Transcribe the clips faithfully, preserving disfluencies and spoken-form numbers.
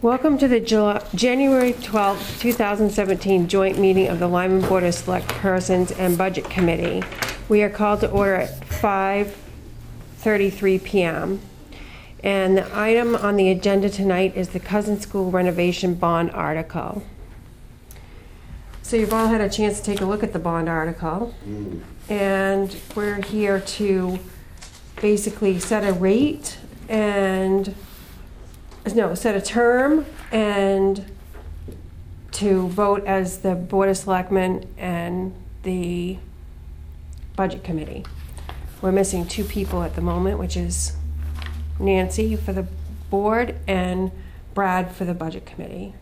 Welcome to the July, January twelfth, two thousand seventeen joint meeting of the Lyman Board of Select Persons and Budget Committee. We are called to order at five thirty-three p m And the item on the agenda tonight is the Cousin School renovation bond article. So you've all had a chance to take a look at the bond article. Mm. And we're here to basically set a rate and no, set a term and to vote as the Board of Selectmen and the Budget Committee. We're missing two people at the moment, which is Nancy for the board and Brad for the Budget Committee.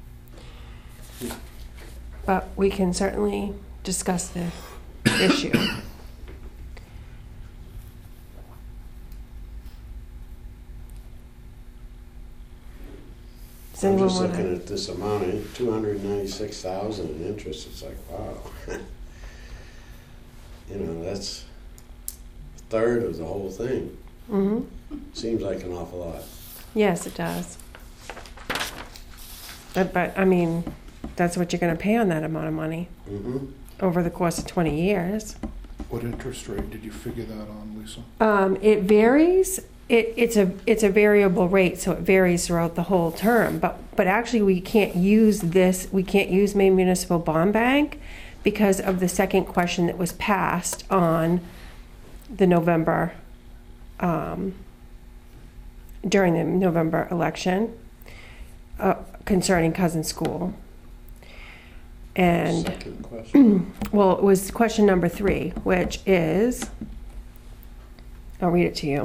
But we can certainly discuss the issue. I'm just looking at this amount, two hundred ninety-six thousand in interest. It's like, wow. You know, that's a third of the whole thing. Mm-hmm. Seems like an awful lot. Yes, it does. But, but I mean, that's what you're going to pay on that amount of money mm-hmm. over the course of twenty years. What interest rate did you figure that on, Lisa? Um, it varies. It, it's a it's a variable rate, so it varies throughout the whole term. But but actually, we can't use this. We can't use Maine Municipal Bond Bank because of the second question that was passed on the November um, during the November election uh, concerning Cousin School. And second question. Well, it was question number three, which is, I'll read it to you.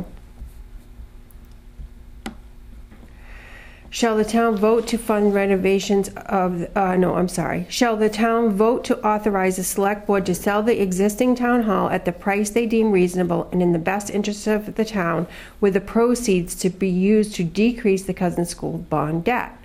Shall the town vote to fund renovations of, uh, no, I'm sorry. Shall the town vote to authorize the select board to sell the existing town hall at the price they deem reasonable and in the best interest of the town, with the proceeds to be used to decrease the Cousin School bond debt?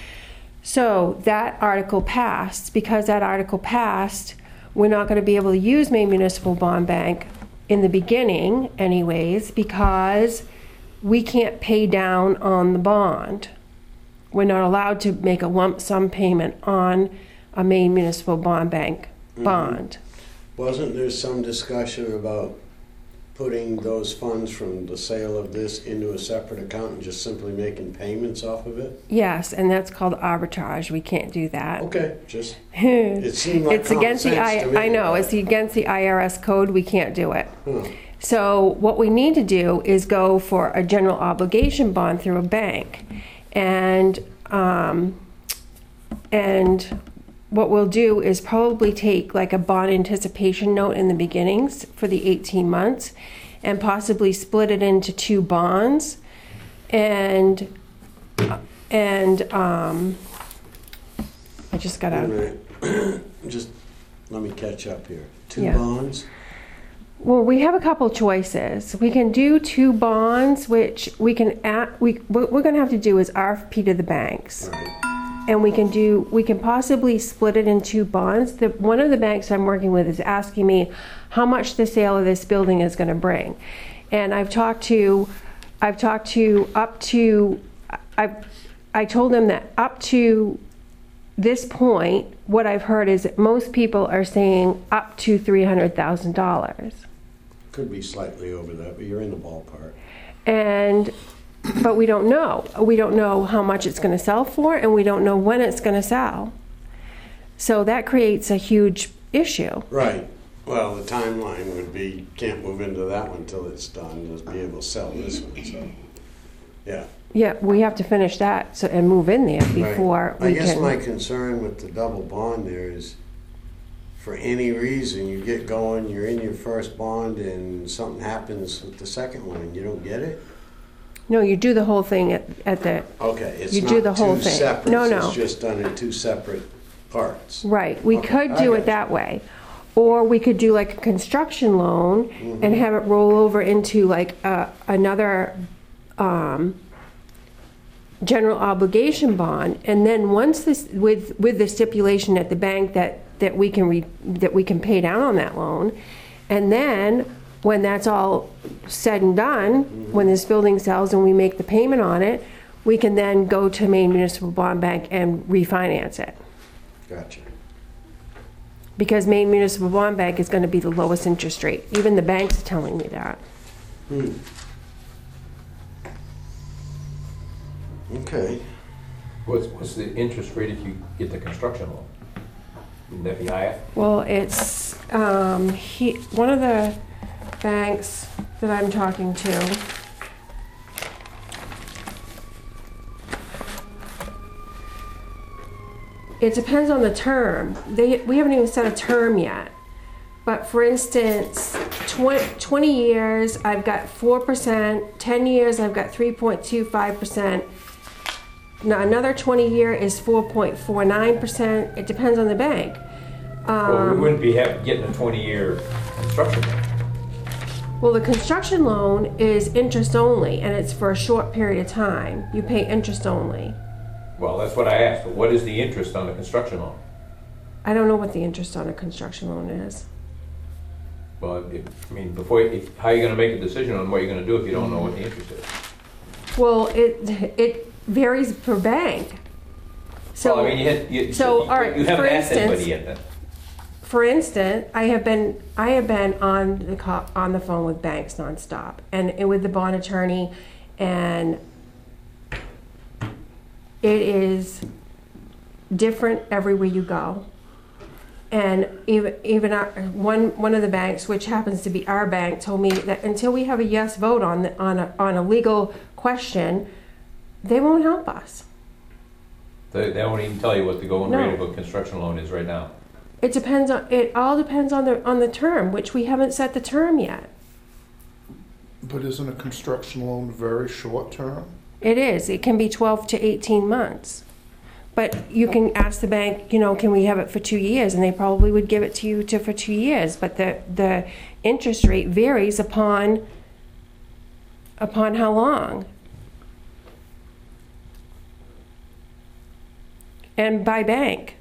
So that article passed. Because that article passed, we're not going to be able to use Maine Municipal Bond Bank in the beginning anyways, because we can't pay down on the bond. We're not allowed to make a lump sum payment on a Maine Municipal Bond Bank bond. Mm-hmm. Wasn't there some discussion about putting those funds from the sale of this into a separate account and just simply making payments off of it? Yes, and that's called arbitrage. We can't do that. Okay, just it seemed like it's against the I, to me, I know right? It's against the I R S code. We can't do it. Hmm. So what we need to do is go for a general obligation bond through a bank, and um, and what we'll do is probably take like a bond anticipation note in the beginnings for the eighteen months, and possibly split it into two bonds, and and um, I just got to just let me catch up here. Two yeah. bonds. Well, we have a couple choices. We can do two bonds, which we can add, we what we're going to have to do is R F P to the banks, right. And we can do we can possibly split it in two bonds. The one of the banks I'm working with is asking me how much the sale of this building is going to bring, and I've talked to I've talked to up to I I told them that up to this point, what I've heard is that most people are saying up to three hundred thousand dollars. Could be slightly over that, but you're in the ballpark. And, but we don't know. We don't know how much it's going to sell for, and we don't know when it's going to sell. So that creates a huge issue. Right. Well, the timeline would be, can't move into that one until it's done. Just be able to sell this one, so, yeah. Yeah, we have to finish that so, and move in there before right. we can. I guess my concern with the double bond there is, for any reason you get going, you're in your first bond, and something happens with the second one, and you don't get it. No, you do the whole thing at, at the. Okay, it's you not do the whole two thing. separate. No, no. It's just done in two separate parts. Right. We okay. could do I it that way. Or we could do like a construction loan mm-hmm. and have it roll over into like a, another um, general obligation bond, and then once this, with with the stipulation at the bank that that we can re, that we can pay down on that loan, and then when that's all said and done, mm-hmm. when this building sells and we make the payment on it, we can then go to Maine Municipal Bond Bank and refinance it. Gotcha. Because Maine Municipal Bond Bank is going to be the lowest interest rate. Even the banks are telling me that. Hmm. Okay. What's, what's the interest rate if you get the construction loan? Wouldn't that be higher? Well, it's, um, he, one of the banks that I'm talking to, it depends on the term. They, we haven't even set a term yet. But for instance, twenty, twenty years, I've got four percent. ten years, I've got three point two five percent. Now, another twenty year is four point four nine percent. It depends on the bank. Well, we Um, wouldn't be have, getting a twenty-year construction loan. well, the construction loan is interest only, and it's for a short period of time. You pay interest only. Well, that's what I asked, but what is the interest on the construction loan? I don't know what the interest on a construction loan is. Well, if, I mean, before, if, how are you gonna make a decision on what you're gonna do if you don't know what the interest is? Well, it it varies per bank. So, Well, I mean, you had, you, so, you, all right, you for haven't asked instance- anybody yet then. for instance, I have been I have been on the co- on the phone with banks nonstop, and, and with the bond attorney, and it is different everywhere you go. And even even our, one one of the banks, which happens to be our bank, told me that until we have a yes vote on the, on a on a legal question, they won't help us. They, they won't even tell you what the going No. rate of a construction loan is right now. It depends on it all depends on the on the term, which we haven't set the term yet. But isn't a construction loan very short term? It is. It can be twelve to eighteen months. But you can ask the bank, you know, can we have it for two years? And they probably would give it to you to for two years. But the the interest rate varies upon upon how long. And by bank.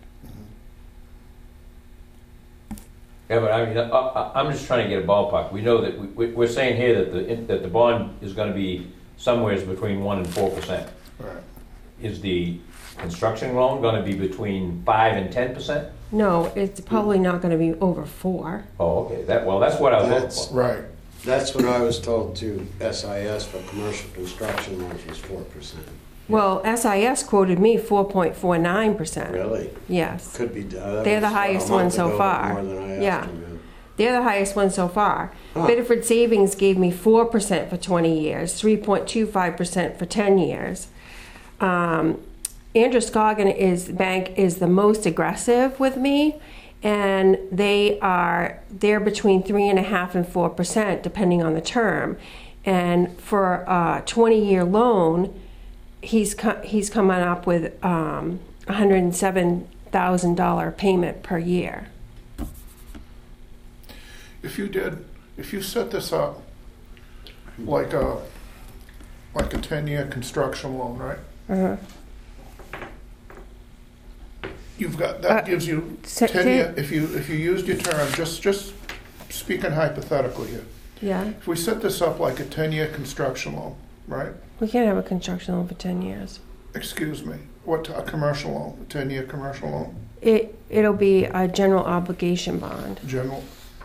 Yeah, but I mean, I, I, I'm just trying to get a ballpark. We know that, we, we're saying here that the, that the bond is gonna be somewhere between one and four percent. Right. Is the construction loan gonna be between five and ten percent? No, it's probably not going to be over four. Oh, okay, that, well, that's what I was That's- looking for. Right. That's what I was told too. S I S for commercial construction loans was four percent. Well, S I S quoted me four point four nine percent. Really? Yes. Could be. Uh, that They're the was highest a month one so ago, far. More than I asked Yeah. him, They're the highest one so far. Huh. Biddeford Savings gave me four percent for twenty years, three point two five percent for ten years. Um, Androscoggin is bank is the most aggressive with me, and they are they're between three and a half and four percent depending on the term. And for a twenty-year loan, he's co- he's coming up with um, one hundred seven thousand dollar payment per year. If you did, if you set this up like a, like a ten-year construction loan, right? Uh-huh. You've got, that Uh, gives you so- ten year, if you, if you used your term, just, just speaking hypothetically here. Yeah. If we set this up like a ten-year construction loan, right? We can't have a construction loan for ten years. Excuse me, what, a commercial loan, a ten-year commercial loan, It, it'll be a general obligation bond. general,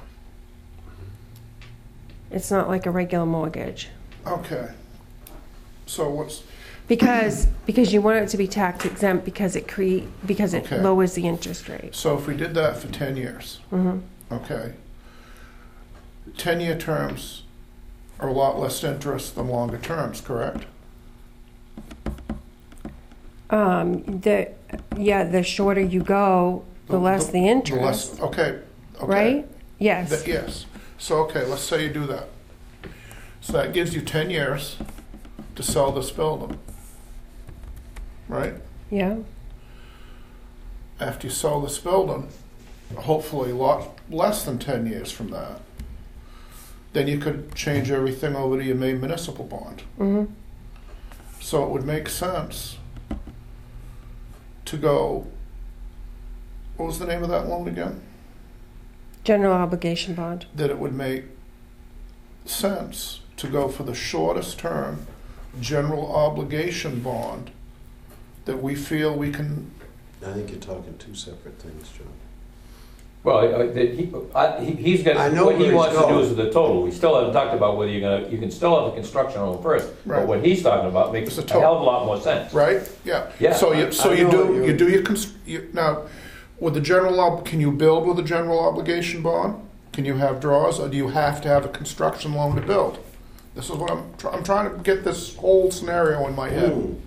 It's not like a regular mortgage. okay. So what's, Because, because you want it to be tax exempt because it cre, because it Okay. lowers the interest rate. so if we did that for ten years, Mhm. okay? ten-year terms are a lot less interest than longer terms, correct? Um, the, yeah, the shorter you go, the less the The interest, less, okay, okay. right? Yes. That- Yes. So, okay, let's say you do that. So that gives you ten years to sell this building, right? Yeah. After you sell this building, hopefully a lot less than ten years from that, then you could change everything over to your Maine municipal bond. hmm So it would make sense to go, what was the name of that loan again? General obligation bond. That it would make sense to go for the shortest term general obligation bond that we feel we can, I think you're talking two separate things, John. Well, uh, the- he, I- he- he's got, I know what he where he's wants to do going. is the total. We still haven't talked about whether you're gonna, you can still have a construction loan first. Right. But what he's talking about makes It's a a total. hell of a lot more sense. right? Yeah. Yeah. So you, so I you know do, what you you're- do your, cons- you, now, with the general, ob- can you build with a general obligation bond? Can you have draws, or do you have to have a construction loan to build? This is what I'm, try- I'm trying to get this whole scenario in my head. Hmm.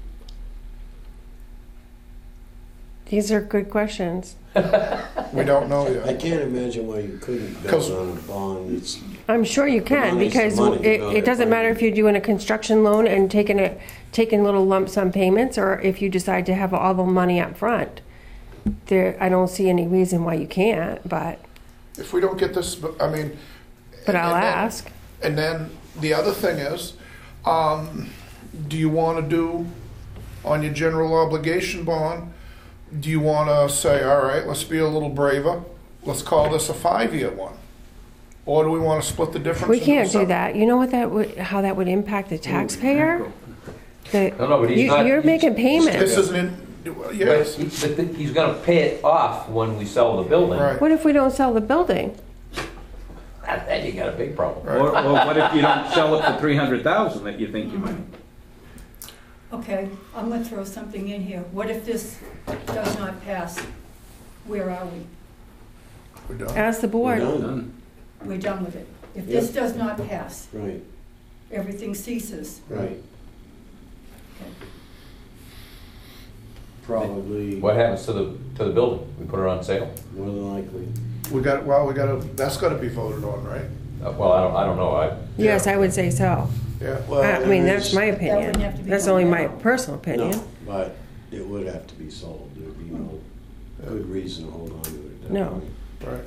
These are good questions. We don't know I yet. can't imagine why you couldn't 'Cause- build on a bond. It's, I'm sure you can, money's the because money, you it, know it that, doesn't right? matter if you're doing a construction loan and taking a, taking little lump sum payments, or if you decide to have all the money up front. There, I don't see any reason why you can't, but, If we don't get this, I mean. but I'll and then- ask. And then the other thing is, um, do you want to do on your general obligation bond? Do you want to say, all right, let's be a little braver. Let's call this a five-year one, or do we want to split the difference? We into can't do seven? that. You know what that would, how that would impact the taxpayer? The- No, no, but he's you- not- You're making This payments. isn't in. But Yes. he- but th- he's gonna pay it off when we sell the building. Right. What if we don't sell the building? Then you got a big problem. Right. Or, or what if you don't sell it for three hundred thousand that you think you might? Okay, I'm gonna throw something in here. What if this does not pass? Where are we? We're done. Ask the we're board. done. Done. We're done with it. If this Yep. does not pass, Right, everything ceases. right. Okay. Probably, What happens to the, to the building? We put it on sale? more than likely. We got. Well, we got to. That's got to be voted on, right? Uh, Well, I don't, I don't know. I, Yes, I would say so. Yeah. Well, I mean, there that's is- my wouldn't have to opinion. be That's done only my now. personal opinion. No, but it would have to be sold. There'd be no good reason to hold on to it. at that No. point. Right.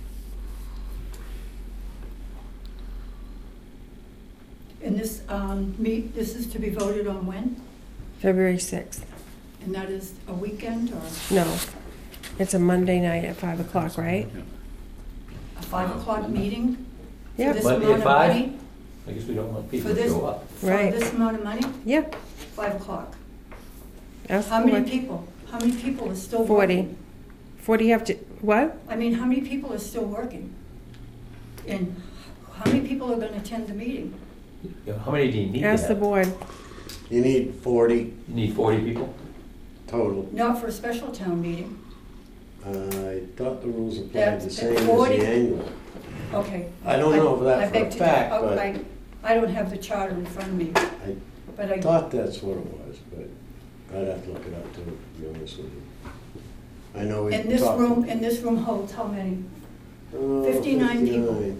And this, um, meet, this is to be voted on when? February sixth. And that is a weekend or No, it's a Monday night at five o'clock, right? a five o'clock meeting? For Yep. this Monday at amount of five? money? I guess we don't want people For to this, show up. for Right. this amount of money? Yep. Five o'clock. Ask How the many board. people? How many people are still Forty. working? Forty have to, what? I mean, how many people are still working? And how many people are gonna attend the meeting? Yeah, How many do you need to Ask the have? board. You need forty You need forty people? total. Not for a special town meeting. Uh, I thought the rules applied the That's same as forty. the annual. Okay. I don't know if that I for beg a to fact, differ. Oh, but- I, I don't have the charter in front of me, I but I, thought that's what it was, but I'd have to look it up too, to be honest with you. I know we and this talked- room, and this room holds how many? Uh, fifty-nine people. fifty-nine.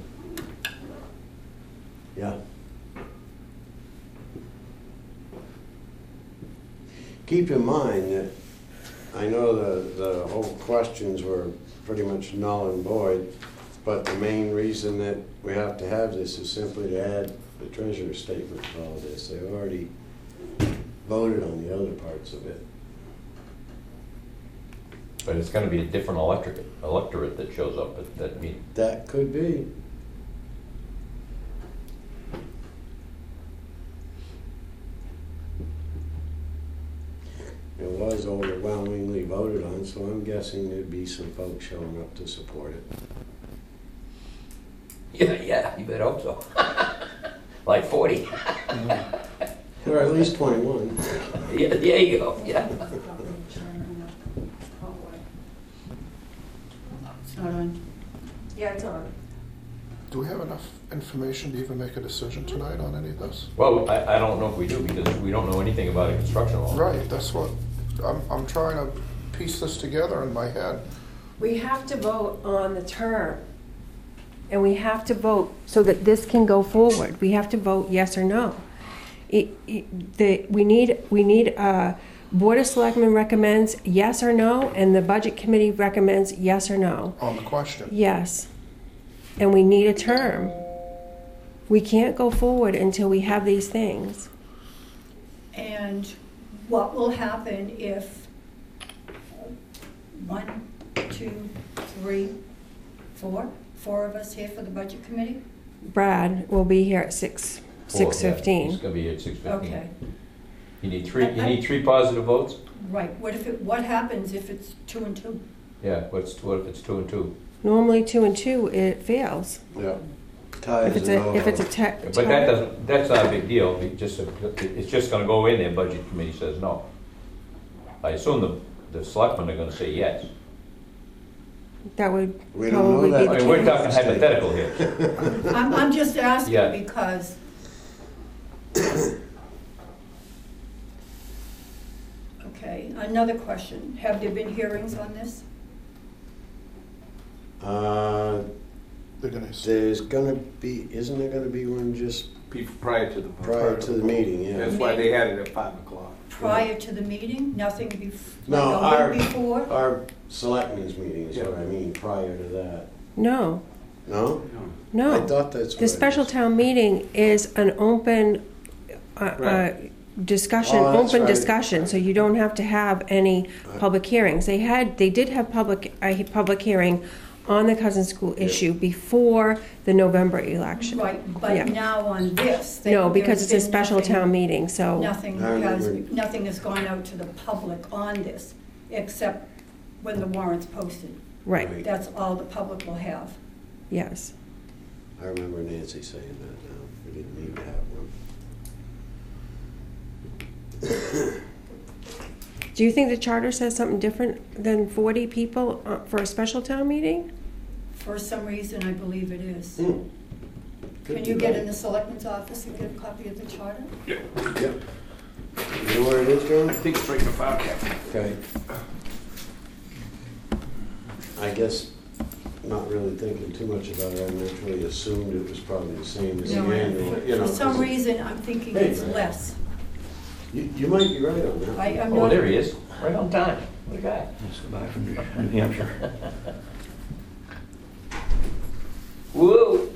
Yeah. Keep in mind that, I know the, the whole questions were pretty much null and void, but the main reason that we have to have this is simply to add the treasurer's statement to all this. They've already voted on the other parts of it. But it's gonna be a different electorate, electorate that shows up at that meeting. That could be. It was overwhelmingly voted on, so I'm guessing there'd be some folks showing up to support it. Yeah, yeah, you better hope so. Like forty. Or at least twenty-one. Yeah, there you go, yeah. It's not on. Yeah, it's on. Do we have enough information to even make a decision tonight on any of this? Well, I, I don't know if we do, because we don't know anything about a construction law. Right. That's what I'm. I'm trying to piece this together in my head. We have to vote on the term. And we have to vote so that this can go forward. We have to vote yes or no. It, it, the, we need, we need, uh, Board of Selectmen recommends yes or no, and the Budget Committee recommends yes or no. On the question. Yes. And we need a term. We can't go forward until we have these things. And what will happen if one, two, three, four, four of us here for the budget committee? Brad will be here at six six Yeah, fifteen. He's gonna be here at six fifteen. Okay, You need three, you need three positive votes? right. What if it, what happens if it's two and two? Yeah, what's, what if it's two and two? Normally two and two, it fails. Yeah. If Ties it's and a, all. if it's a te- But that tie, doesn't, that's not a big deal, it just, it's just gonna go in there, budget committee says no. I assume the, the selectmen are gonna say yes. that would We don't know probably that. be I the mean, we're case. talking hypothetical here. I'm, I'm just Yeah. asking because okay, another question. Have there been hearings on this? Uh, They're gonna, there's gonna be, isn't there gonna be one just Pe- Prior to the. prior to the meeting, yeah? That's why they had it at five o'clock. Prior to the meeting? Nothing bef- No, like a our- week before? Our selectmen's meeting is what I mean, prior to that. No, No? I no. thought that's what. The it special is. town meeting is an open, uh, uh, Right. discussion, Oh, that's open right. discussion, so you don't have to have any Right. public hearings. They had, they did have public, a public hearing on the Cousin School Yeah. issue before the November election. Right, Yeah. but now on this. No, there- because there's it's a been special nothing- town meeting, so, Nothing I has, remember. nothing has gone out to the public on this, except when the warrant's posted. right, Right. That's all the public will have. yes. I remember Nancy saying that now. We didn't need to have one. Do you think the charter says something different than forty people uh, for a special town meeting? For some reason, I believe it is. Hmm. Can Could you be get right. in the selectman's office and get a copy of the charter? Yep. You know where it is, John? I think it's right in the file cabinet. Okay. I guess, not really thinking too much about it, I naturally assumed it was probably the same as the No, annual, for- you know. For some 'cause reason, I'm thinking Hey, it's right. less. You, you might be right on that. I, I'm Oh, not. there he is, right on time, what a guy. Just go back from New Hampshire. Whoa.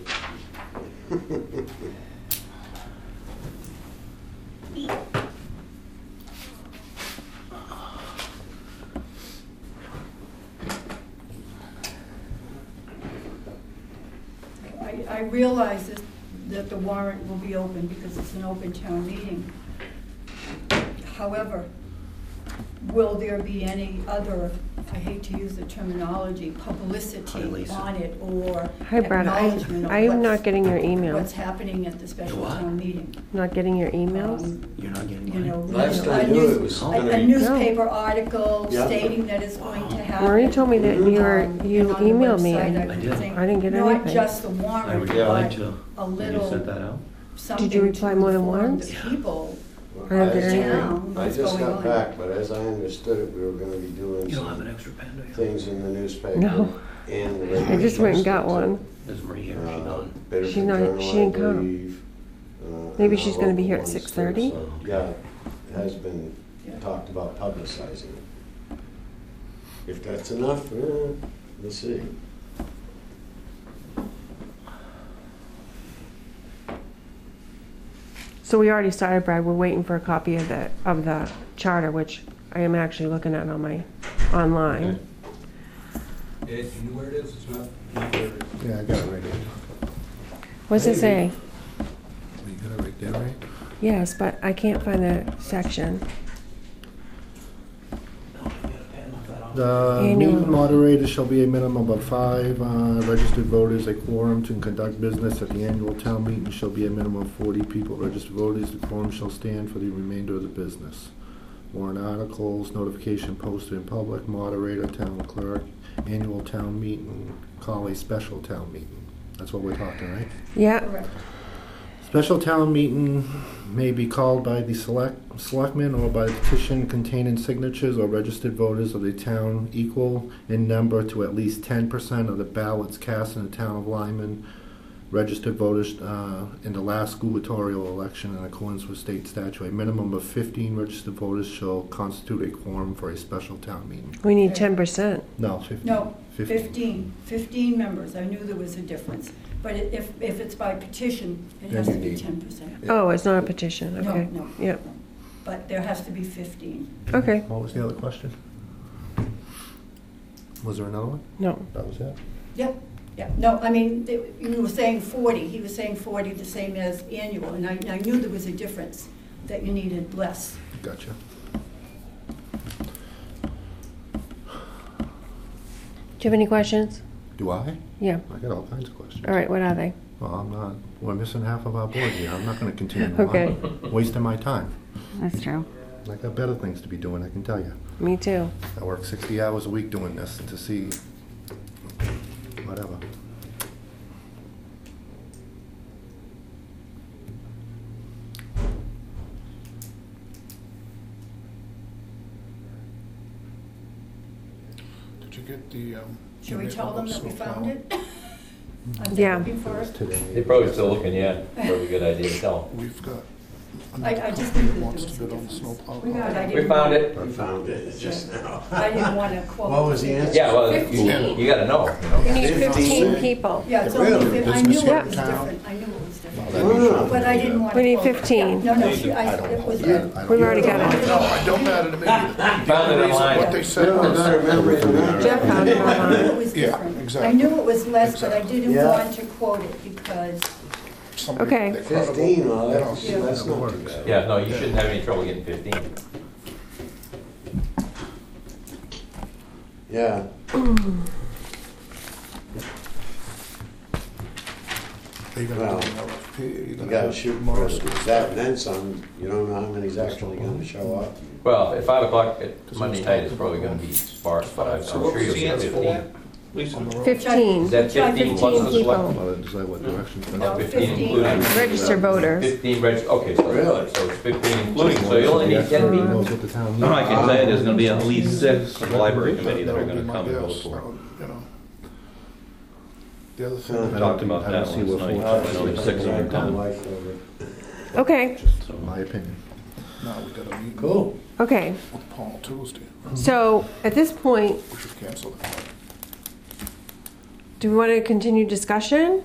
I, I realize that, that the warrant will be open because it's an open town meeting. However, will there be any other, I hate to use the terminology, publicity on it or Hi, Brad, I, acknowledgement of I am not what's, getting your what's emails, happening at the special what? town meeting? not getting your emails? Um, You're not getting You mine? know, Last a time I knew news- it was a- gonna a be. newspaper article Yeah. stating that it's going to happen. Maureen told me that you were, Um, you and on the emailed me. website, and- I would did. think I didn't get Not anything. just the I warrant, replied but to, a when you little sent that out. something Did you reply more than to inform once? the people. I don't get I- anything. Town, I what's just going got on. back, but as I understood it, we were gonna be doing You don't have some an extra pen, do you? things in the newspaper No. and the regular. I just went and got newspaper. one. There's Marie here, she's Uh, gone. Bedford She's not- Journal, she I didn't come. believe, uh, Maybe and she's our gonna be local here at ones too, six thirty? so, Yeah, it has been Yeah. talked about publicizing it. If that's enough, eh, we'll see. So we already started, Brad, we're waiting for a copy of the, of the charter, which I am actually looking at on my, online. Ed, you know where it is? It's not, not where it is. yeah, I got it right here. What's it say? You got it right there, right? Yes, but I can't find the section. The Annual. meeting moderator shall be a minimum of five uh, registered voters. A quorum to conduct business at the annual town meeting shall be a minimum of forty people registered voters. The quorum shall stand for the remainder of the business. Warrant articles, notification posted in public, moderator, town clerk, annual town meeting, call a special town meeting. That's what we're talking, right? Yeah, Correct. Special town meeting may be called by the select selectmen or by petition containing signatures or registered voters of the town equal in number to at least ten percent of the ballots cast in the town of Lyman. Registered voters uh, in the last gubernatorial election in accordance with state statute. A minimum of fifteen registered voters shall constitute a quorum for a special town meeting. we need ten percent. No, fifteen. No, Fifteen. fifteen, fifteen members. I knew there was a difference. But i- if, if it's by petition, it Then has to you be need- ten percent. Oh, it's not a petition, No, okay. no. Yep, no. But there has to be fifteen. okay, What was the other question? Was there another one? no. That was it? Yep. Yeah, no, I mean, th- you were saying forty, he was saying forty, the same as annual, and I, I knew there was a difference, that you needed less. Gotcha. Do you have any questions? Do I? Yeah. I got all kinds of questions. All right, what are they? Well, I'm not, we're missing half of our board here. I'm not gonna continue Okay. on. Wasting my time. That's true. I got better things to be doing, I can tell you. Me too. I work sixty hours a week doing this to see whatever. Did you get the, um? Should we tell them that we found it? I'm Yeah. looking for That was it. today. They're probably still looking, yeah, probably a good idea to tell them. We've got. I- I just knew that there Wants was to a bid on the difference. snowplow. We got it. I We didn't found want- it. I found it just now. I didn't want to quote. What was the answer? Yeah, well, you, Fifteen. you gotta know, you know. We need Fifteen. fifteen people. Yeah, it's Really? only, fif- I Business knew here it in was town? different, I knew it was different. Ah. But I didn't want to. We need quote. fifteen. Yeah, No, no, she, I, I don't it was. hold that. I don't- We've already got it. No, it don't matter to me. Found it The only reason online. What they You said don't was. gotta remember it tonight. Jeff found it I knew online. it was Yeah, different. I exactly. knew it was less, but I didn't Yeah. want to quote it because, somebody- Okay. they're credible, Fifteen, well, you know. that's, that's not too bad. Yeah, no, you shouldn't have any trouble getting fifteen. Yeah. You're gonna Well, do an R F P, you're You gonna gotta have shoot for more schools. that and then some. You don't know how many's actually gonna show up. Well, at five o'clock at Monday night is probably gonna be sparse, but I'm I'm So what sure was you'll the get answer for fifteen. that? Lisa? On the road. Fifteen. Is that Try fifteen plus the fifteen people. select? Well, decide what direction. to No, go. Fifteen fifteen. including. Register voters. Fifteen reg, okay, so, Really? so it's fifteen including, so you only need ten Who people. knows what the town No, I needs. can tell you there's gonna be at least six from the library That- committee that are would gonna be my come and vote guess. for That it. would, you know. The other Uh, thing. I We don't talked think- about I that don't see last what night. full- I know there's six of them coming. Okay, Just my opinion. Now we got a meeting Cool. okay. with Paul Tuesday. So at this point, We should cancel that. do we want to continue discussion?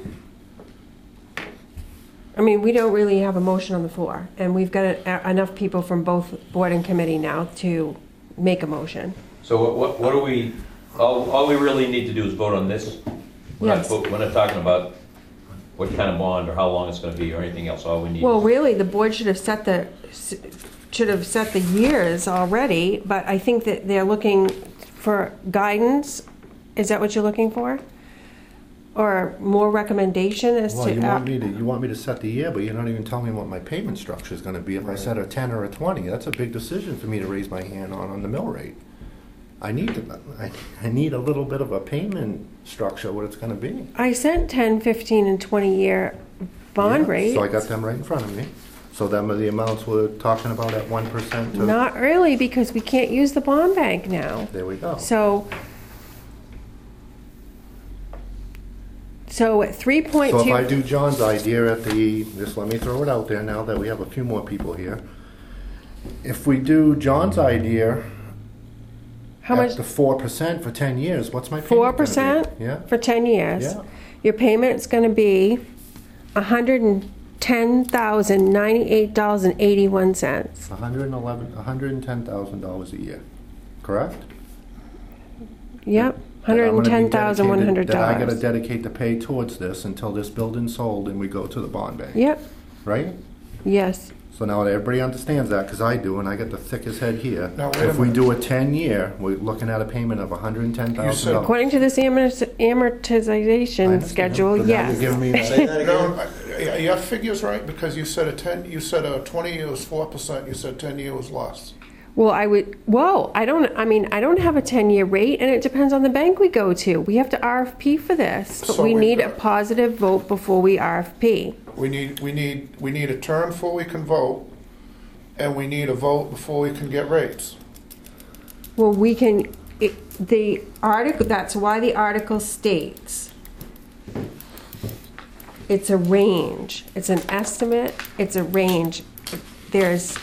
I mean, we don't really have a motion on the floor, and we've got a- enough people from both board and committee now to make a motion. So what, what, what do we, all, all we really need to do is vote on this? We're not, Yes. vote- we're not talking about what kind of bond or how long it's gonna be or anything else, all we need. Well, is- really, the board should have set the, should have set the years already, but I think that they're looking for guidance. Is that what you're looking for? Or more recommendation as Well, to? you want me to, you want me to set the year, but you're not even telling me what my payment structure is gonna be if I set a ten or a twenty. That's a big decision for me to raise my hand on, on the mill rate. I need to, I, I need a little bit of a payment structure, what it's gonna be. I sent ten, fifteen, and twenty year bond Yeah, rates. So I got them right in front of me. So them are the amounts we're talking about at one percent to, Not really, because we can't use the bond bank now. there we go. So, so at three point So if I two, do John's idea at the, just let me throw it out there now that we have a few more people here. If we do John's idea how much? at the four percent for ten years, what's my payment Four gonna be? percent Yeah, for ten years. Yeah. Your payment's gonna be a hundred and ten thousand, ninety-eight dollars and eighty-one cents. a hundred and eleven, a hundred and ten thousand dollars a year, correct? Yep, hundred and ten thousand, one hundred That I gotta dollars. dedicate to pay towards this until this building's sold and we go to the bond bank, Yep, right? yes. So now everybody understands that, because I do, and I got the thickest head here. Now, wait a If we minute. do a ten-year, we're looking at a payment of a hundred and ten thousand said- dollars. According to this amorti- amortization schedule, yes. Give me, Say that No, again? I- I- your figure's right, because you said a ten, you said a twenty year was four percent, you said ten year was less. Well, I would, whoa, I don't, I mean, I don't have a ten-year rate, and it depends on the bank we go to. We have to R F P for this, but So we we've need a got- positive vote before we R F P. We need, we need, we need a term before we can vote, and we need a vote before we can get rates. Well, we can, it, the article, that's why the article states it's a range. It's an estimate, it's a range. There's,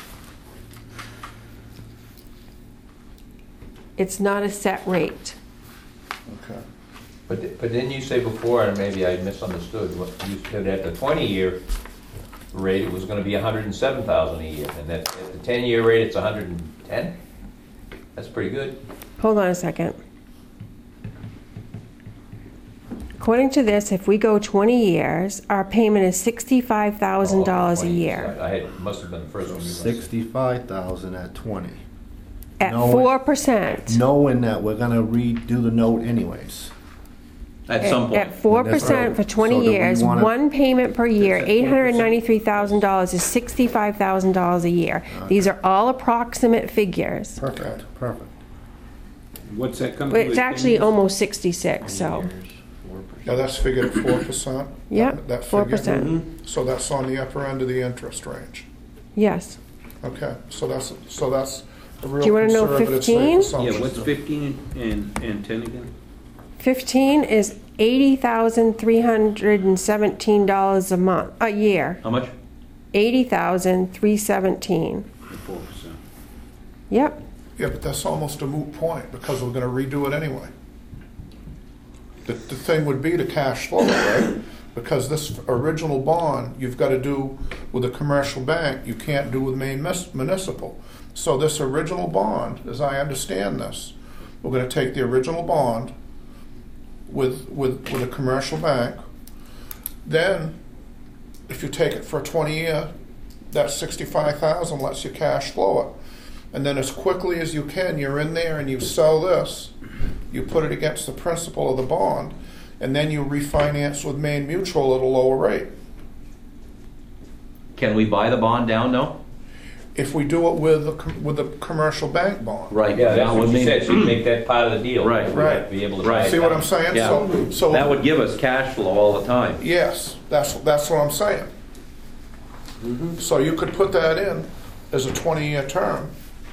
it's not a set rate. Okay. But, di- but didn't you say before, and maybe I misunderstood, what you said at the twenty-year rate, it was gonna be a hundred and seven thousand a year, and that, at the ten-year rate, it's a hundred and ten? That's pretty good. Hold on a second. according to this, if we go twenty years, our payment is sixty-five thousand dollars a Oh, year I had, must have been the first one you must have. Sixty-five thousand at twenty, at No. four percent. knowing that we're gonna redo the note anyways. At some point. At four That's percent right. for twenty So do we years, wanna- one payment per year, Is that eight hundred ninety-three thousand dollars is sixty-five thousand dollars a year. These are all approximate figures. Perfect, perfect. What's that come to? But it's actually almost sixty-six, so, Now, that's figured at four percent? Yep, That four figure? percent. So that's on the upper end of the interest range. Yes. Okay, so that's, so that's a real Do you wanna know conservative safe fifteen? assumption. Yeah, what's fifteen and, and ten again? Fifteen is eighty thousand three hundred and seventeen dollars a month, a year. How much? Eighty thousand three seventeen. Four percent. Yep. Yeah, but that's almost a moot point, because we're gonna redo it anyway. The, the thing would be to cash flow, right? Because this original bond, you've gotta do with a commercial bank, you can't do with Maine Mis- Municipal. So this original bond, as I understand this, we're gonna take the original bond with, with, with a commercial bank. Then, if you take it for a twenty year, that sixty-five thousand lets you cash flow it. And then as quickly as you can, you're in there and you sell this, you put it against the principal of the bond, and then you refinance with Maine Mutual at a lower rate. Can we buy the bond down, no? If we do it with a, com- with a commercial bank bond. Right. Yeah, that's that what would you mean- said, so you make that part of the deal. Right. We'd have to Be able to buy Right. it See what down. I'm saying? Yeah. So, so That would give us cash flow all the time. yes, that's, that's what I'm saying. So you could put that in as a twenty-year term,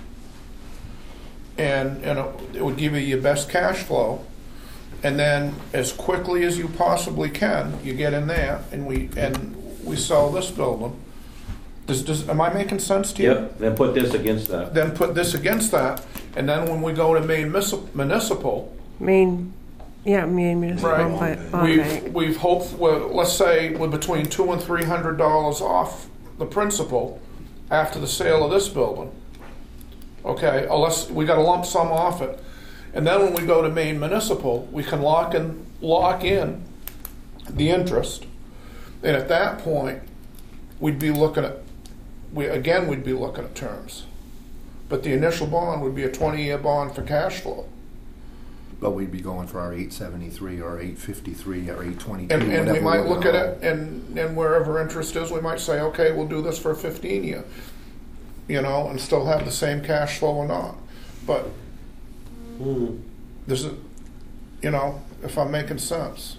and, and it- it would give you your best cash flow. And then as quickly as you possibly can, you get in there and we, and we sell this building. Does, does, am I making sense to you? Yep, then put this against that. Then put this against that, and then when we go to Maine Municip- Municipal, Main, yeah, Main Municipal Right. Bond Bond we've, Bank. we've hoped, well, let's say we're between two and three hundred dollars off the principal after the sale of this building. Okay, unless, we got a lump sum off it. And then when we go to Maine Municipal, we can lock in, lock in the interest. And at that point, we'd be looking at, we, again, we'd be looking at terms. But the initial bond would be a twenty-year bond for cash flow. But we'd be going for our eight seventy-three or eight fifty-three or eight twenty-two, And, and we whatever might we're look at gonna it, and, and wherever interest is, we might say, okay, we'll do this for a fifteen year, you know, and still have the same cash flow or not. But Hmm. this is, you know, if I'm making sense.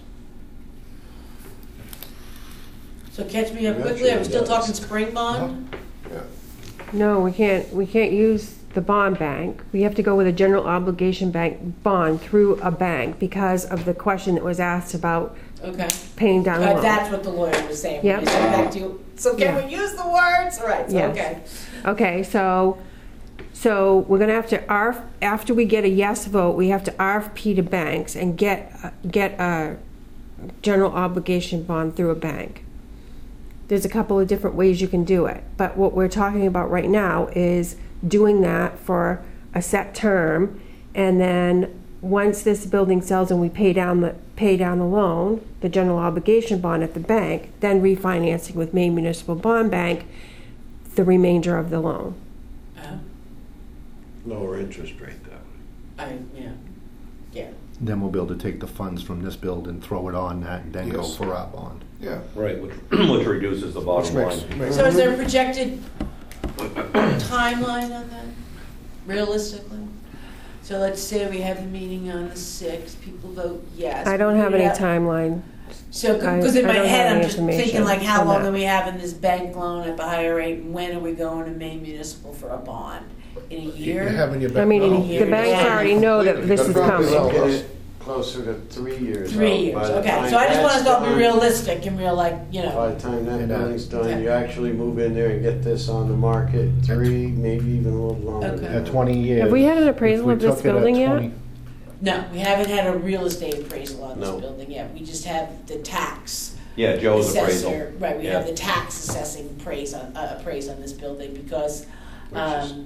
So catch me up quickly, are we still talking spring bond? Yeah. No, we can't, we can't use the bond bank. We have to go with a general obligation bank bond through a bank because of the question that was asked about Okay. paying down the Uh, loan. That's what the lawyer was saying. Yep. When they said back to you. So can Yeah. we use the words? All right, so, Yes. okay. Okay, so, so we're gonna have to, R F after we get a yes vote, we have to R F P to banks and get, uh, get a general obligation bond through a bank. There's a couple of different ways you can do it, but what we're talking about right now is doing that for a set term, and then once this building sells and we pay down the, pay down the loan, the general obligation bond at the bank, then refinancing with Maine Municipal Bond Bank, the remainder of the loan. Uh, Lower interest rate that way. I, yeah, yeah. Then we'll be able to take the funds from this build and throw it on that and then go Yes. for our bond. Yeah. Right, which, which reduces the Which bottom makes, line. makes So is there a projected timeline on that, realistically? So let's say we have the meeting on the sixth, people vote yes. I don't have any Yeah. timeline. So, I- because in I my don't head, have I'm any just thinking information like, how on long that. are we having this bank loan at the higher rate, and when are we going to Maine Municipal for a bond? In a You're year? having your. I mean, no, the you're- banks already know that this is You're gonna coming. sell Get this. it closer to three years. Three out. years, By the okay, time so I just want that's us to all be done- realistic and real, like, you By know, the time that And, uh, building's done, Okay. you actually move in there and get this on the market, three, maybe even a little longer. Okay. than At that. twenty years. Have we had an if appraisal we of this took it at building yet? twenty no, we haven't had a real estate appraisal on this No. building yet, we just have the tax. Yeah, Joe's appraisal. assessor, right, we Yeah. have the tax assessing appraise on, uh, appraise on this building because, Which is um,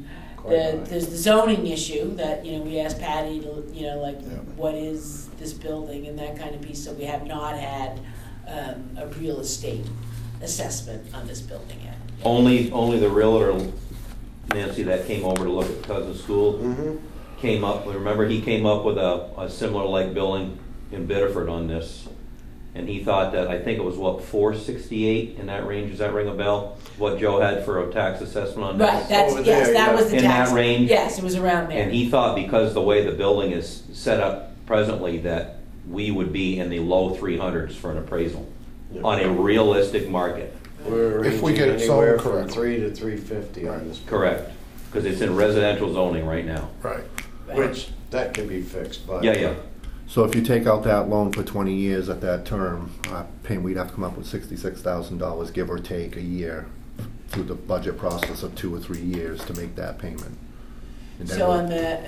quite The, high. there's the zoning issue that, you know, we asked Patty to, you know, like, Yeah. what is this building and that kind of piece, so we have not had, um, a real estate assessment on this building yet. Only, only the realtor, Nancy, that came over to look at Cousin School, Mm-hmm. came up, remember he came up with a, a similar like building in Biddeford on this. And he thought that, I think it was what, four sixty-eight in that range, does that ring a bell? What Joe had for a tax assessment on this? Right, that's, Over yes, there, that yeah. was the In tax. that range? Yes, it was around there. And he thought because the way the building is set up presently, that we would be in the low three hundreds for an appraisal Yeah. on a realistic market. We're If we ranging get it sold anywhere from correctly. three to three fifty on this. Correct, because it's in residential zoning right now. Right. Which, that can be fixed, but. Yeah, yeah. So if you take out that loan for twenty years at that term, uh, paying, we'd have to come up with sixty-six thousand dollars, give or take, a year through the budget process of two or three years to make that payment. And then So we- on the,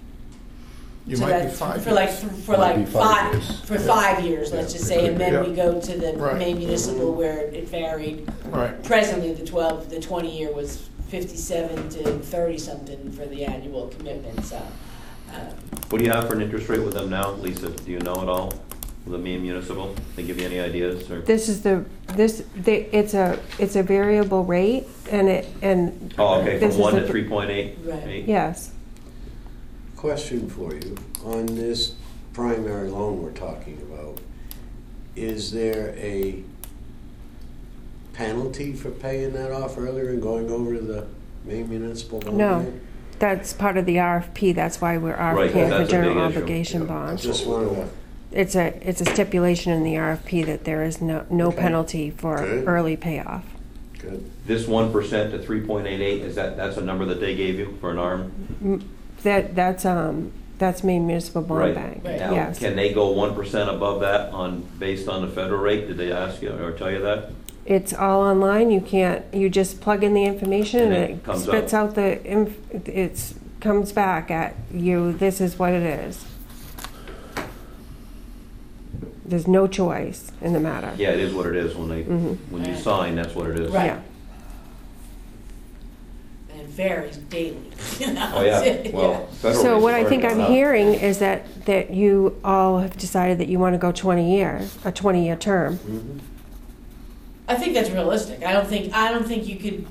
You so might be that's five for like, years. for Might like be five five, years. for Yeah. five years, let's Yeah, just it say, could and be. then Yeah. we go to the Right. Maine Municipal where it varied. Right. Presently, the twelve, the twenty year was fifty-seven to thirty something for the annual commitment, so. um, What do you have for an interest rate with them now, Lisa? Do you know at all? With the Maine Municipal? They give you any ideas or? This is the, this, they, it's a, it's a variable rate, and it, and. Oh, okay, this from is one the- to three point eight? Right. Yes. Question for you, on this primary loan we're talking about, is there a penalty for paying that off earlier and going over to the Maine Municipal Bond? No. Bank? That's part of the R F P, that's why we're Right, RFPing for that's a general big issue. obligation Yeah, bonds. Just wanted to, It's a, it's a stipulation in the R F P that there is no, no Okay. penalty for Good. early payoff. good. This one percent to three point eight eight, is that, that's a number that they gave you for an arm? That, that's, um, that's Maine Municipal Bond Right. Bank, Right. Now, yes. can they go one percent above that on, based on the federal rate? Did they ask you or tell you that? It's all online, you can't, you just plug in the information And and it it comes spits up. out the, inf- it's, comes back at you, this is what it is. There's no choice in the matter. Yeah, it is what it is when they, Mhm. when you sign, that's what it is. Right. Yeah. And it varies daily. you know? Oh, yeah, well, federal So rate's what I already think I'm gone up. hearing is that, that you all have decided that you want to go twenty years, a twenty-year term. Mhm. I think that's realistic. I don't think, I don't think you could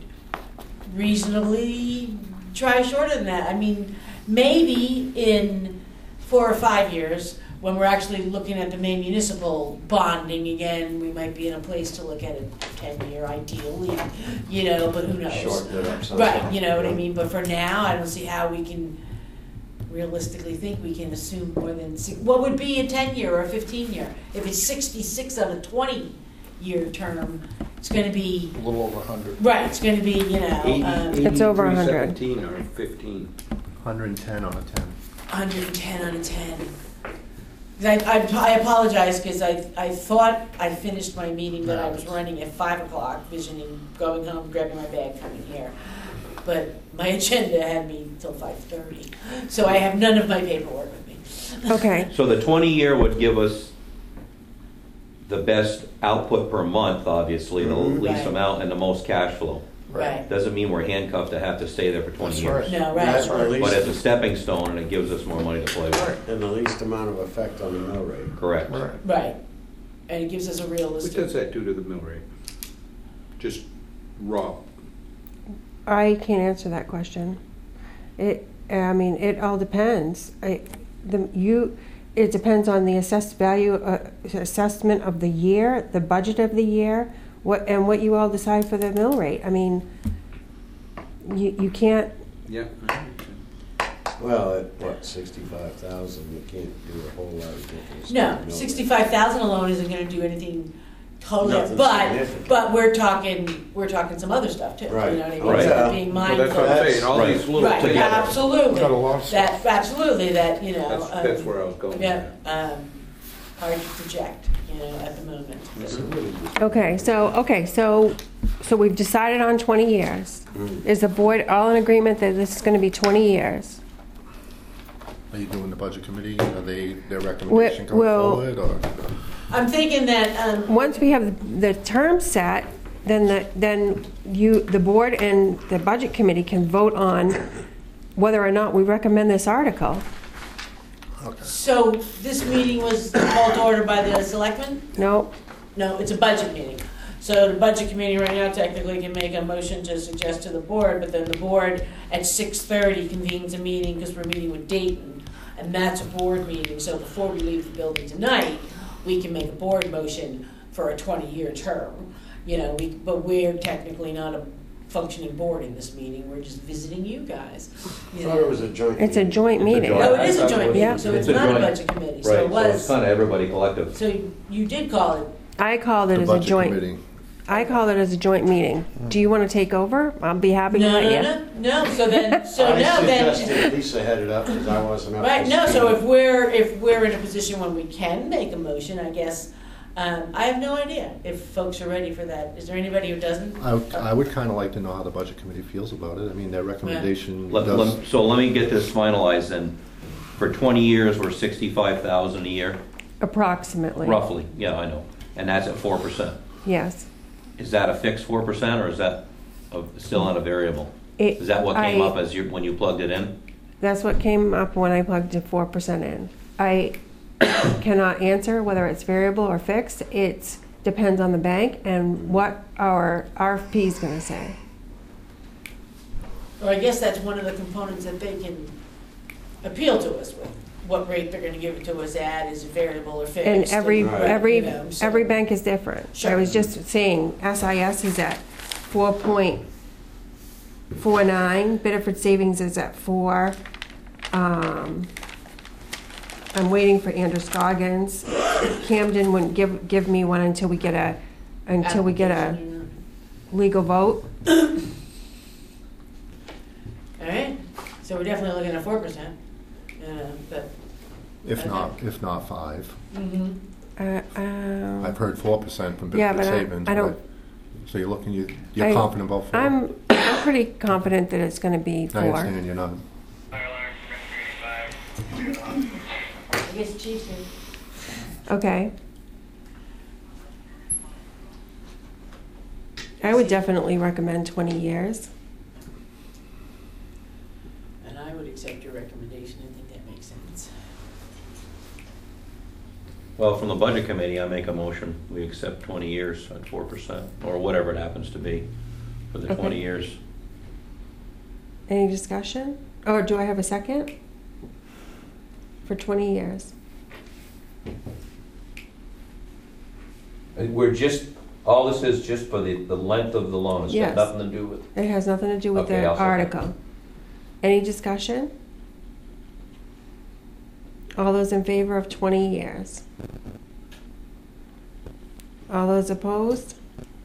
reasonably try shorter than that. I mean, maybe in four or five years, when we're actually looking at the Maine municipal bonding again, we might be in a place to look at a ten-year ideally, you know, but who knows? Shorten it up sometime. Right, you know what I Yeah. mean? But for now, I don't see how we can realistically think we can assume more than, six- what would be a ten-year or a fifteen-year? If it's sixty-six on a twenty-year term, it's gonna be, A little over a hundred. right, it's gonna be, you know, um, It's over a hundred. Seventeen or fifteen. one hundred ten on a ten. one hundred ten on a ten. 'Cause I, I, I apologize, because I, I thought I finished my meeting that I was running at five o'clock, visioning, going home, grabbing my bag, coming here. But my agenda had me till five thirty, so I have none of my paperwork with me. Okay, So the twenty-year would give us the best output per month, obviously, the Mhm. least Right. amount and the most cash flow. Right, Doesn't mean we're handcuffed to have to stay there for twenty That's years. right. no, That's right, the But least, as a stepping stone, and it gives us more money to play with. and the least amount of effect on the mill rate. Correct. Right. right. And it gives us a What realistic. does that do to the mill rate? Just raw. I can't answer that question. It, I mean, it all depends. I, the, you, it depends on the assessed value, uh, assessment of the year, the budget of the year, what, and what you all decide for the mill rate. I mean, you, you can't, Yeah. Well, at what, sixty-five thousand, you can't do a whole lot of difference. to the No, mill rate. sixty-five thousand alone isn't gonna do anything totally, Nothing but, significant. but we're talking, we're talking some other stuff too, you know Right. what I mean? Right. So being Well, mindful. that's what I'm saying, all Right. these little Right, together. absolutely. Got a lot of stuff. That, absolutely, that, you know. That's, um, that's where I was going. Yeah, um, hard to project, you know, at the moment. okay, so, okay, so, so we've decided on twenty years. Mm. Is the board all in agreement that this is gonna be twenty years? Are you doing the budget committee? Are they, their recommendation come well- forward, or? I'm thinking that, um, Once we have the term set, then the, then you, the board and the budget committee can vote on whether or not we recommend this article. So this meeting was called to order by the selectmen? No, No, it's a budget meeting. So the budget committee right now technically can make a motion to suggest to the board, but then the board at six thirty convenes a meeting because we're meeting with Dayton, and that's a board meeting. So before we leave the building tonight, we can make a board motion for a twenty-year term. You know, we, but we're technically not a functioning board in this meeting. We're just visiting you guys. I You thought know. it was a joint. it's a joint It's a meeting. joint- No, it is a I- I joint was- meeting, so it's it's a not a joint- budget committee. So Right, it so it's was. kind of everybody collective. So you did call it. I called it The as a budget joint, committee. I called it as a joint meeting. Do you want to take over? I'll be happy to No, let no, you. no, no. So then, so I now then. suggested Lisa headed up because I wasn't up. Right, to no, so speed. if we're, if we're in a position when we can make a motion, I guess, um, I have no idea if folks are ready for that. Is there anybody who doesn't? I, would- I would kind of like to know how the budget committee feels about it. I mean, their recommendation Let- does. let- So let me get this finalized then. For twenty years, we're sixty-five thousand a year, Approximately. roughly, yeah, I know. And that's at four percent. Yes. Is that a fixed four percent or is that a- still on a variable? It- Is that what came I- up as you, when you plugged it in? That's what came up when I plugged the four percent in. I cannot answer whether it's variable or fixed. It depends on the bank and what our R F P is going to say. Or I guess that's one of the components that they can appeal to us with. What rate they're gonna give it to us at, is it variable or fixed? And every, Right. every, you know, so- every bank is different. I Sure. was just saying, S I S is at four point four nine, Biddeford Savings is at four. Um, I'm waiting for Andrew Scoggins. Camden wouldn't give, give me one until we get a, until we get a Application, legal vote. All right, so we're definitely looking at four percent, uh, but. If Okay. not, if not five. Mhm. Uh, um, I've heard four percent from Yeah, Biddeford but I- Savings. I don't- but- So you're looking, you, you're I- confident about four? I'm, I'm pretty confident that it's gonna be I four. understand you're not. I guess Chief's here. Okay. I would definitely recommend twenty years. And I would accept your recommendation, I think that makes sense. Well, from the budget committee, I make a motion, we accept twenty years at four percent, or whatever it happens to be for the Okay. twenty years. Any discussion? Or do I have a second? For twenty years. We're just, all this is just for the, the length of the loan. It's got Yes. nothing to do with, It has nothing to do with Okay, the I'll second. article. Any discussion? All those in favor of twenty years? All those opposed?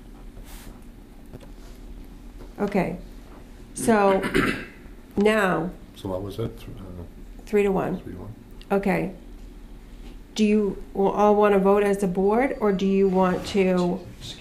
Okay, so now, So what was it? Th- uh, three to one. Three to one? Okay. Do you will all want to vote as a board, or do you want to,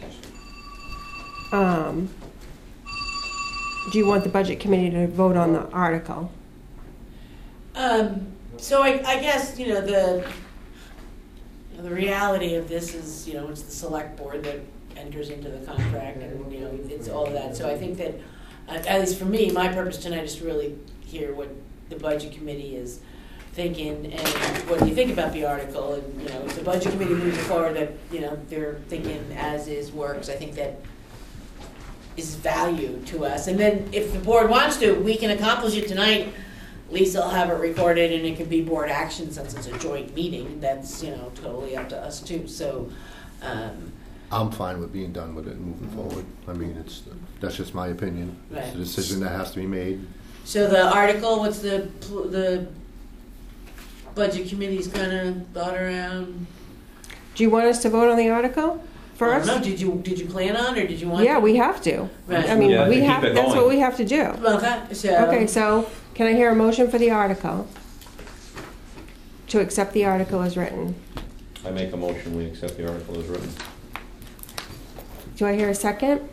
um, do you want the budget committee to vote on the article? Um, so I, I guess, you know, the, you know, the reality of this is, you know, it's the select board that enters into the contract and, you know, it's all of that. So I think that, uh, at least for me, my purpose tonight is to really hear what the budget committee is thinking and what do you think about the article. And, you know, if the budget committee moves forward, that, you know, they're thinking as is works, I think that is value to us. And then if the board wants to, we can accomplish it tonight. Lisa will have it recorded and it can be board action since it's a joint meeting. That's, you know, totally up to us too. So, um, I'm fine with being done with it and moving forward. I mean, it's, that's just my opinion. It's Right. a decision that has to be made. so the article, what's the, pl- the budget committee's kind of thought around? Do you want us to vote on the article I first? don't know, did you, did you plan on or did you want? Yeah, to? we have to. Right. I mean, Yeah, to we keep have, it that's what going. we have to do. Okay, so. Okay, so can I hear a motion for the article? To accept the article as written. I make a motion, we accept the article as written. Do I hear a second?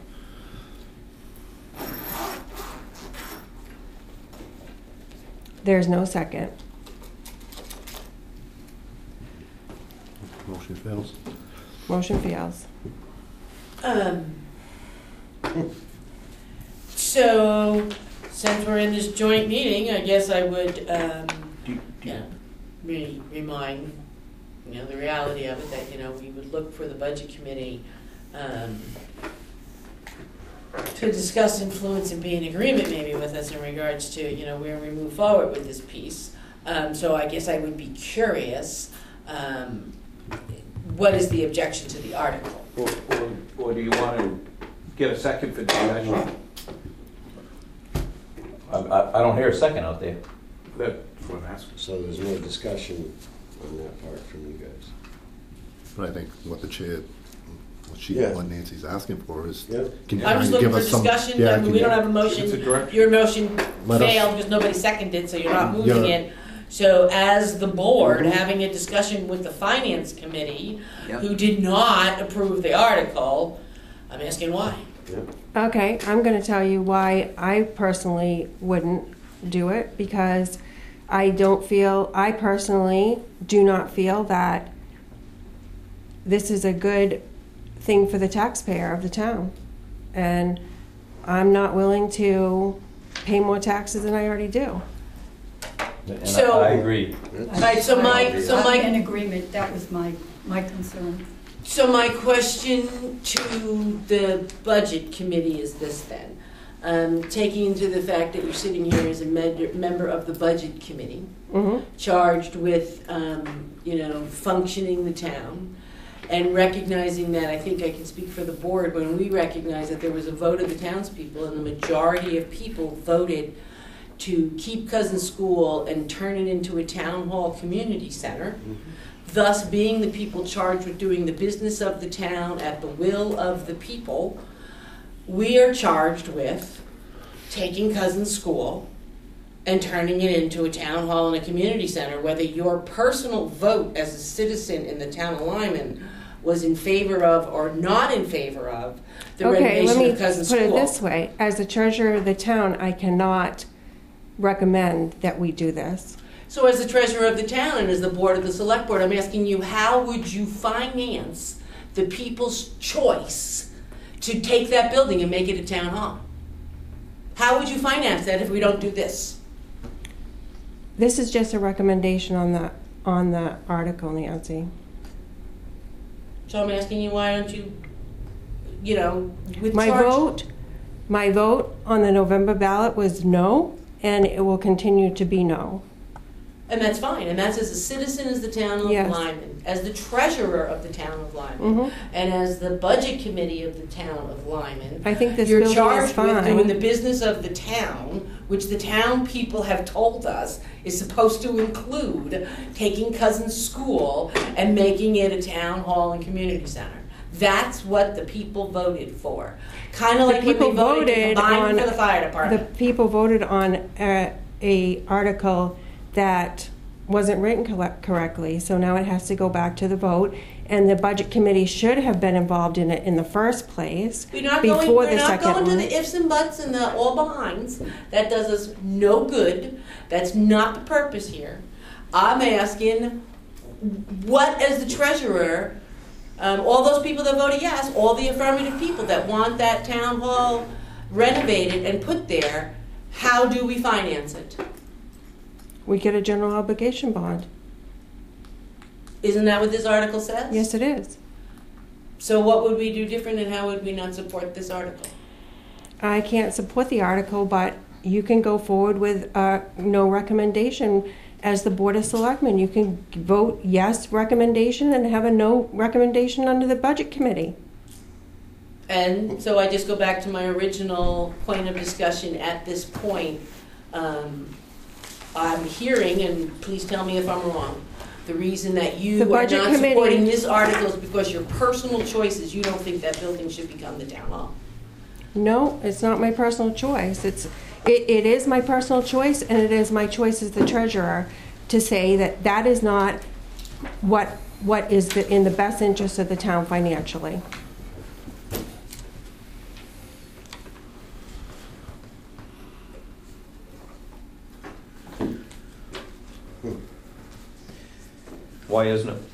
There's no second. Motion fails. Motion fails. Um, so, since we're in this joint meeting, I guess I would, um, Do you- do you- yeah, re- remind, you know, the reality of it, that, you know, we would look for the budget committee, um, to discuss influence and be in agreement maybe with us in regards to, you know, where we move forward with this piece. Um, so I guess I would be curious, um, what is the objection to the article? Or, or, or do you want to get a second for discussion? I, I, I don't hear a second out there. That's what I'm asking. So there's no discussion on that part from you guys. But I think what the chair, what she, Yeah. what Nancy's asking for is, Yeah. can you I'm kind just of looking give for us some? discussion, yeah, I mean, can we you- don't have a It's a motion, direction. your motion Let us- failed because nobody seconded, so you're not moving Yeah. it. So as the board, Mhm. having a discussion with the finance committee, Yeah. who did not approve the article, I'm asking why. Yeah. Okay, I'm going to tell you why I personally wouldn't do it, because I don't feel, I personally do not feel that this is a good thing for the taxpayer of the town. And I'm not willing to pay more taxes than I already do. And So- I, I agree. All right, so my, so I'm my in agreement, that was my, my concern. So my question to the budget committee is this then. Um, taking into the fact that you're sitting here as a med- member of the budget committee, hmm charged with, um, you know, functioning the town, and recognizing that, I think I can speak for the board, when we recognized that there was a vote of the townspeople, and the majority of people voted to keep Cousins School and turn it into a town hall community center, thus being the people charged with doing the business of the town at the will of the people, we are charged with taking Cousins School and turning it into a town hall and a community center, whether your personal vote as a citizen in the town of Lyman was in favor of or not in favor of the Okay, let renovation me of Cousins put School. it this way. As the treasurer of the town, I cannot recommend that we do this. So as the treasurer of the town and as the board of the select board, I'm asking you, how would you finance the people's choice to take that building and make it a town hall? How would you finance that if we don't do this? This is just a recommendation on the, on the article, Nancy. So I'm asking you, why don't you, you know, with My charge- vote, my vote on the November ballot was no, and it will continue to be no. And that's fine, and that's as a citizen of the town of Yes. Lyman, as the treasurer of the town of Lyman, Mhm. and as the budget committee of the town of Lyman. I think this You're building is charged with doing the fine. business of the town, which the town people have told us is supposed to include taking Cousins School and making it a town hall and community center. That's what the people voted for. Kind of The like when they people voted to voted combine on for the fire The department. people voted on a, a article that wasn't written correct- correctly, so now it has to go back to the vote, and the budget committee should have been involved in it in the first place, We're not going, before we're the not second going to one. the ifs and buts and the all behinds. That does us no good. That's not the purpose here. I'm asking, what as the treasurer, um, all those people that voted yes, all the affirmative people that want that town hall renovated and put there, how do we finance it? We get a general obligation bond. Isn't that what this article says? Yes, it is. So what would we do different and how would we not support this article? I can't support the article, but you can go forward with a no recommendation as the Board of Selectmen. You can vote yes recommendation and have a no recommendation under the Budget Committee. And so I just go back to my original point of discussion at this point. Um, I'm hearing, and please tell me if I'm wrong, the reason that you The are Budget not Committee- supporting this article is because your personal choices, you don't think that building should become the town hall. No, it's not my personal choice. It's, it, it is my personal choice, and it is my choice as the treasurer to say that that is not what, what is the, in the best interest of the town financially. Why isn't it?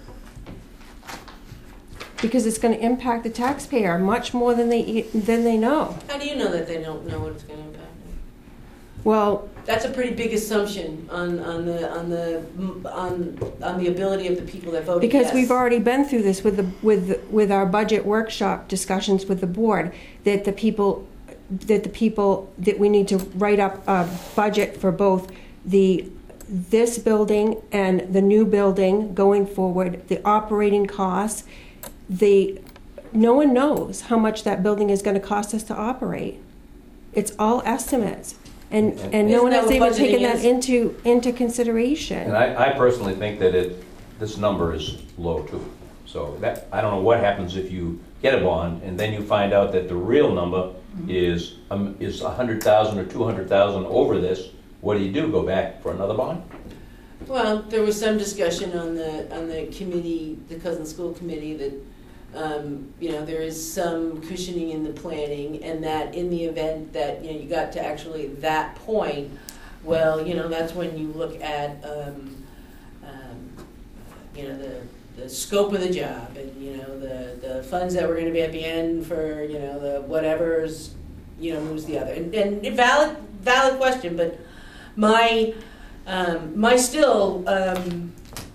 Because it's gonna impact the taxpayer much more than they, e- than they know. How do you know that they don't know what it's going to impact? Well, That's a pretty big assumption on, on the, on the, on, on the ability of the people that voted yes. because we've already been through this with the, with, with our budget workshop discussions with the board, that the people, that the people, that we need to write up a budget for both the, this building and the new building going forward, the operating costs, the, no one knows how much that building is gonna cost us to operate. It's all estimates. And, and no Isn't one that has what even budgeting taken that is? into, into consideration. And I, I personally think that it, this number is low too. So that, I don't know what happens if you get a bond and then you find out that the real number is, um, is a hundred thousand or two hundred thousand over this. What do you do, go back for another bond? Well, there was some discussion on the, on the committee, the Cousin School Committee, that, um, you know, there is some cushioning in the planning, and that in the event that, you know, you got to actually that point, well, you know, that's when you look at, um, um, you know, the, the scope of the job, and, you know, the, the funds that were gonna be at the end for, you know, the whatever's, you know, moves the other. And, and valid, valid question, but my, um, my still, um,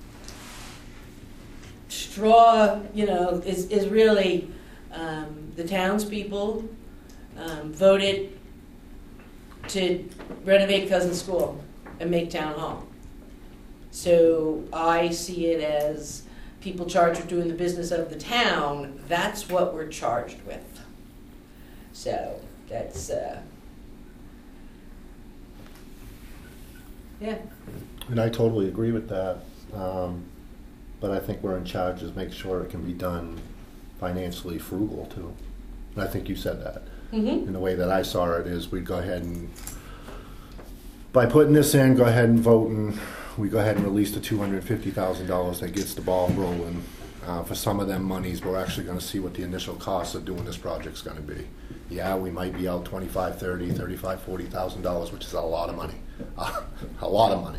straw, you know, is, is really, um, the townspeople, um, voted to renovate Cousin School and make town hall. So I see it as people charged with doing the business of the town, that's what we're charged with. So that's, uh, yeah. And I totally agree with that. Um, but I think we're in charge is make sure it can be done financially frugal too. And I think you said that. Mm-hmm. And the way that I saw it is we'd go ahead and, by putting this in, go ahead and vote, and we go ahead and release the two hundred fifty thousand dollars that gets the ball rolling. Uh, for some of them monies, we're actually going to see what the initial cost of doing this project's going to be. Yeah, we might be out twenty-five, thirty, thirty-five, forty thousand dollars, which is a lot of money. Uh, a lot of money.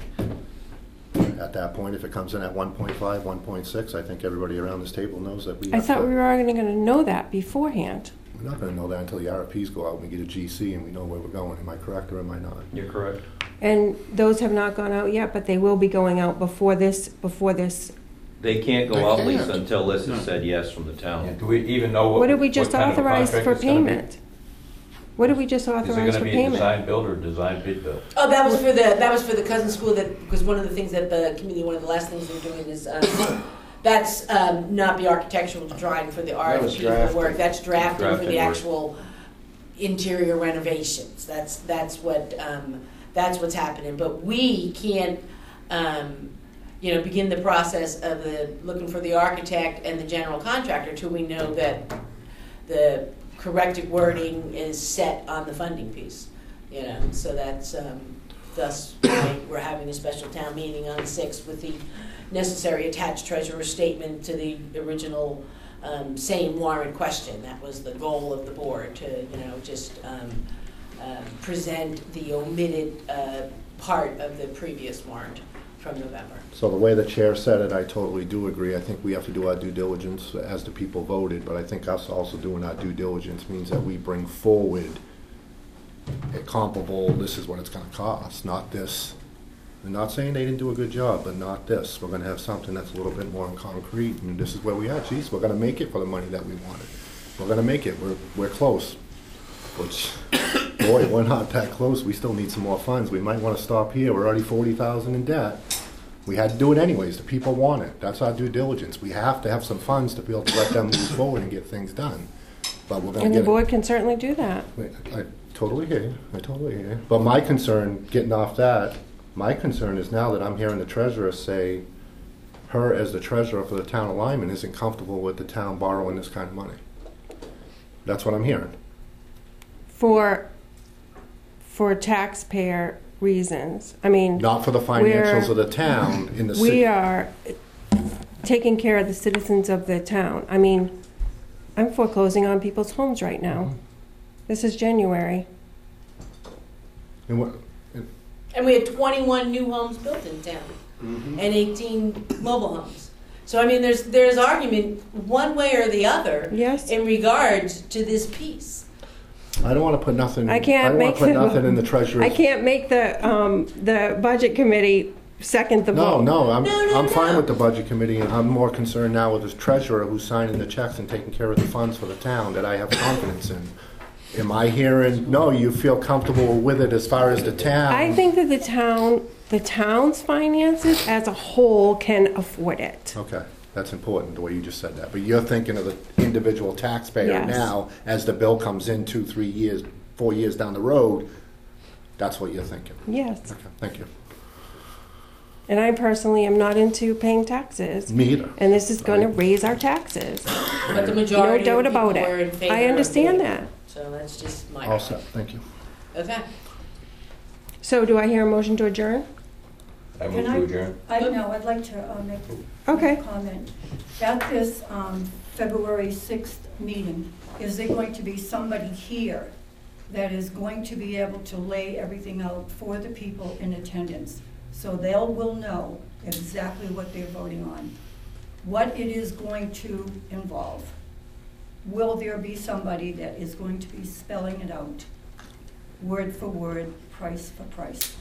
At that point, if it comes in at one point five, one point six, I think everybody around this table knows that we I have thought to, we were already gonna know that beforehand. we're not going to know that until the R F Ps go out and we get a G C and we know where we're going. Am I correct or am I not? You're correct. And those have not gone out yet, but they will be going out before this, before this. They can't They go out, can't. Lisa, until this is said yes from the town. Do we even know what? What did we just what kind of a authorize contract for it's gonna be? payment? What did we just Is it authorize gonna for be a payment? design build or design bid build? Oh, that was for the, that was for the Cousin School, that, because one of the things that the committee, one of the last things they're doing is, um, that's, um, not the architectural drawing for the R was F P for drafting. work, that's drafting for Drafting the work. actual interior renovations. That's, that's what, um, that's what's happening, but we can't, um, you know, begin the process of the, looking for the architect and the general contractor till we know that the corrected wording is set on the funding piece, you know, so that's, um, thus why we're having a special town meeting on the sixth with the necessary attached treasurer's statement to the original, um, same warrant question. That was the goal of the board, to, you know, just, um, uh, present the omitted, uh, part of the previous warrant from November. So the way the chair said it, I totally do agree. I think we have to do our due diligence as the people voted, but I think us also doing our due diligence means that we bring forward a comparable, this is what it's gonna cost, not this. I'm not saying they didn't do a good job, but not this. We're gonna have something that's a little bit more in concrete, and this is where we are. Geez, we're gonna make it for the money that we wanted. We're gonna make it. We're, we're close. Which, boy, we're not that close. We still need some more funds. We might wanna stop here. We're already forty thousand in debt. We had to do it anyways. The people want it. That's our due diligence. We have to have some funds to be able to let them move forward and get things done. But we're gonna And get the it. board can certainly do that. Wait, I totally hear you. I totally hear you. But my concern, getting off that, my concern is now that I'm hearing the treasurer say her as the treasurer for the town of Lyman isn't comfortable with the town borrowing this kind of money. That's what I'm hearing. For, for taxpayer reasons. I mean, Not for the financials of the town in the we city. are taking care of the citizens of the town. I mean, I'm foreclosing on people's homes right now. This is January. And what, And we had twenty-one new homes built in town, and eighteen mobile homes. So I mean, there's there's argument one way or the other Yes. in regards to this piece. I don't want to put nothing. I can't I don't make want to put the- nothing in the treasurer's. I can't make the, um, the budget committee second the No, vote. no, I'm, No, no, I'm fine no. with the budget committee, and I'm more concerned now with the treasurer who's signing the checks and taking care of the funds for the town that I have confidence in. Am I hearing, no, you feel comfortable with it as far as the town? I think that the town, the town's finances as a whole can afford it. Okay, that's important, the way you just said that. But you're thinking of the individual taxpayer Yes. now, as the bill comes in two, three years, four years down the road, that's what you're thinking. Yes. Okay, thank you. And I personally am not into paying taxes. Me either. And this is gonna raise our taxes. But the majority No of doubt people about were in it. favor I of understand doing that. it. So that's just my. All set, thank you. Okay. So do I hear a motion to adjourn? I move Can I- to adjourn. I know, I'd like to uh, make Okay. a comment. At this um, February sixth meeting, is there going to be somebody here that is going to be able to lay everything out for the people in attendance? So they'll will know exactly what they're voting on, what it is going to involve. Will there be somebody that is going to be spelling it out, word for word, price for price?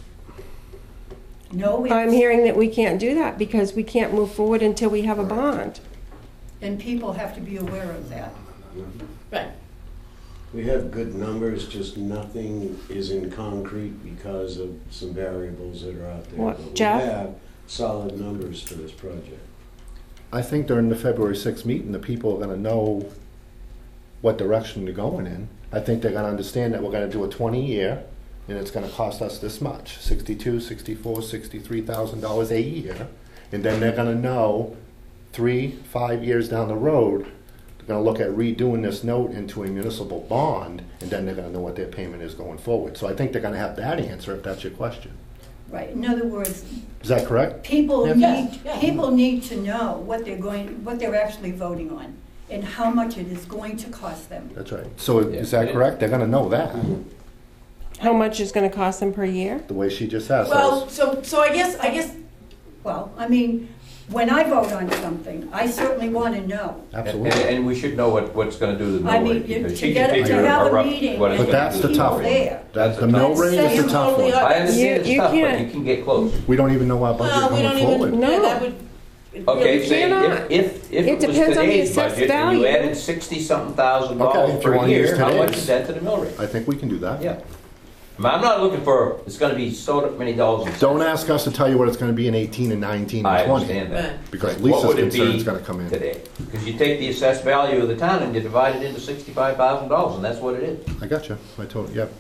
No ifs. I'm hearing that we can't do that because we can't move forward until we have a bond. And people have to be aware of that. Right. We have good numbers, just nothing is in concrete because of some variables that are out there. What, But Jeff? We have solid numbers for this project. I think during the February sixth meeting, the people are gonna know what direction they're going in. I think they're gonna understand that we're gonna do a twenty-year, and it's gonna cost us this much, sixty-two, sixty-four, sixty-three thousand dollars a year. And then they're gonna know, three, five years down the road, they're gonna look at redoing this note into a municipal bond, and then they're gonna know what their payment is going forward. So I think they're gonna have that answer, if that's your question. Right, in other words, Is that correct? people Yes. need, Yeah. people need to know what they're going, what they're actually voting on, and how much it is going to cost them. That's right. So is that Yeah. correct? They're gonna know that, How much is gonna cost them per year? the way she just asked Well, us. so, so I guess, I guess, Well, I mean, when I vote on something, I certainly want to know. And, Absolutely. and we should know what, what's gonna do to the I mill mean, rate, you- because to she get can it- to figure have a a rough, meeting what it's and But gonna that's do. the people tough one. there. That's the That's mill Let's rate say is the I'm tough totally one. up. I understand it's You- you tough, but can't- you can get close. We don't even know our budget well, we going don't even, forward. yeah, No. that would. Okay, You say, cannot. if, if, if It it was depends on the today's assessed budget and you value. added sixty-something thousand Okay, dollars if you per wanna use year, how much today's. is that to the mill rate? I think we can do that. Yeah. I mean, I'm not looking for, it's gonna be so many dollars. and Don't cents. ask us to tell you what it's gonna be in eighteen and nineteen I and twenty. understand that. Right. Because What Lisa's would it concern be is gonna come in. today? Because you take the assessed value of the town and you divide it into sixty-five thousand dollars, and that's what it is. I got you. I told, yeah.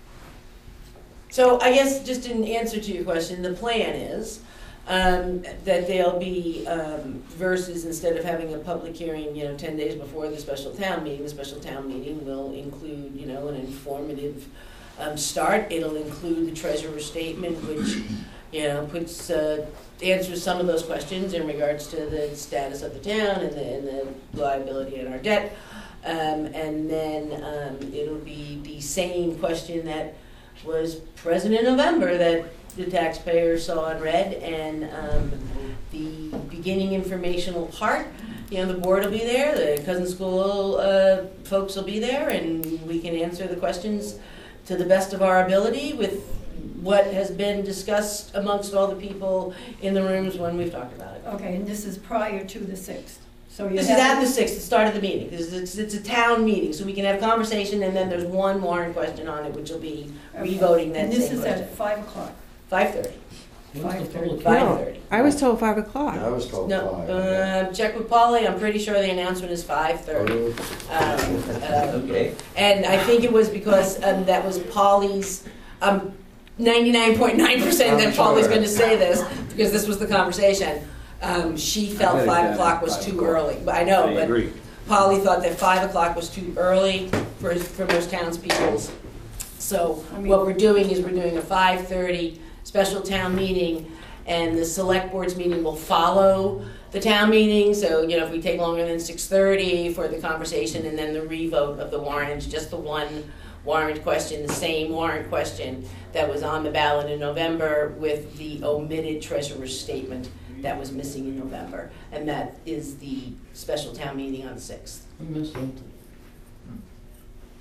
So I guess just in answer to your question, the plan is um, that there'll be um, verses, instead of having a public hearing, you know, ten days before the special town meeting, the special town meeting will include, you know, an informative um, start. It'll include the treasurer's statement, which, you know, puts, uh, answers some of those questions in regards to the status of the town and the, and the liability and our debt. Um, and then um, it'll be the same question that was present in November that the taxpayers saw and read, and um, the beginning informational part, you know, the board will be there, the Cousin School uh, folks will be there, and we can answer the questions to the best of our ability with what has been discussed amongst all the people in the rooms when we've talked about it. Okay, and this is prior to the sixth. So you This is have- at the sixth, the start of the meeting. This is, it's, it's a town meeting, so we can have conversation, and then there's one warrant question on it, which will be Okay. revoting that And this same is question. at five o'clock. Five thirty. Five thirty. Five No, thirty. I was told five o'clock. I was told No, five. uh, check with Polly, I'm pretty sure the announcement is five thirty. Oh, Um, uh, Okay. And I think it was because um, that was Polly's, um, ninety-nine point nine percent that I'm Polly's sure. gonna say this, because this was the conversation. Um, She felt bet it five down o'clock at was five too o'clock. early, but I know, I but agree. Polly thought that five o'clock was too early for, for most townspeople's. So I mean- what we're doing is we're doing a five thirty special town meeting, and the select board's meeting will follow the town meeting. So, you know, if we take longer than six thirty for the conversation, and then the revote of the warrant, it's just the one warrant question, the same warrant question that was on the ballot in November with the omitted treasurer's statement that was missing in November. And that is the special town meeting on the sixth.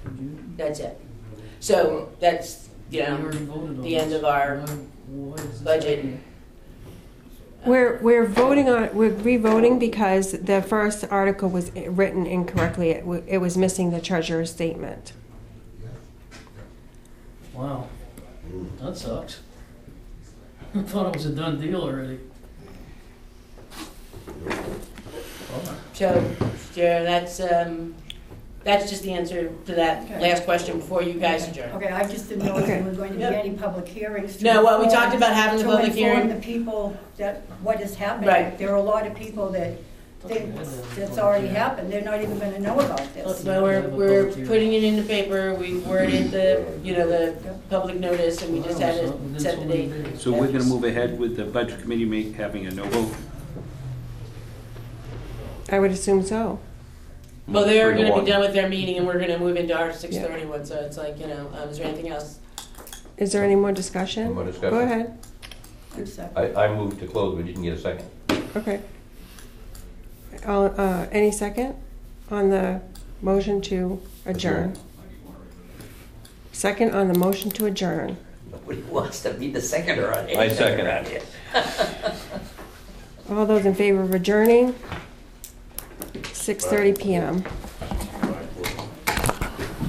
That's it. So that's, you know, the end of our budget. We're, we're voting on, we're re-voting because the first article was written incorrectly. It wa- it was missing the treasurer's statement. Wow, that sucks. I thought it was a done deal already. So, Sharon, that's, um, that's just the answer to that Okay. last question before you guys adjourn. Okay, I just didn't know if Okay. there were going to be Yep. any public hearings. to No, well, we inform- talked about having the public To hearing. inform the people that what is happening. Right. There are a lot of people that think it's already happened. They're not even gonna know about this. Well, we're, we're putting it in the paper, we worded the, you know, the public notice, and we just had to set the date. So we're gonna move ahead with the budget committee make, having a no vote? I would assume so. Well, they're Three to gonna one. be done with their meeting, and we're gonna move into our six thirty one, so it's like, you know, um, is there anything else? Is there any more discussion? Any more discussion? Go ahead. Two seconds. I, I moved to close, but didn't get a second. Okay. All, uh, any second on the motion to adjourn? Second on the motion to adjourn. Nobody wants to be the seconder on I second it. All those in favor of adjourning? six thirty p m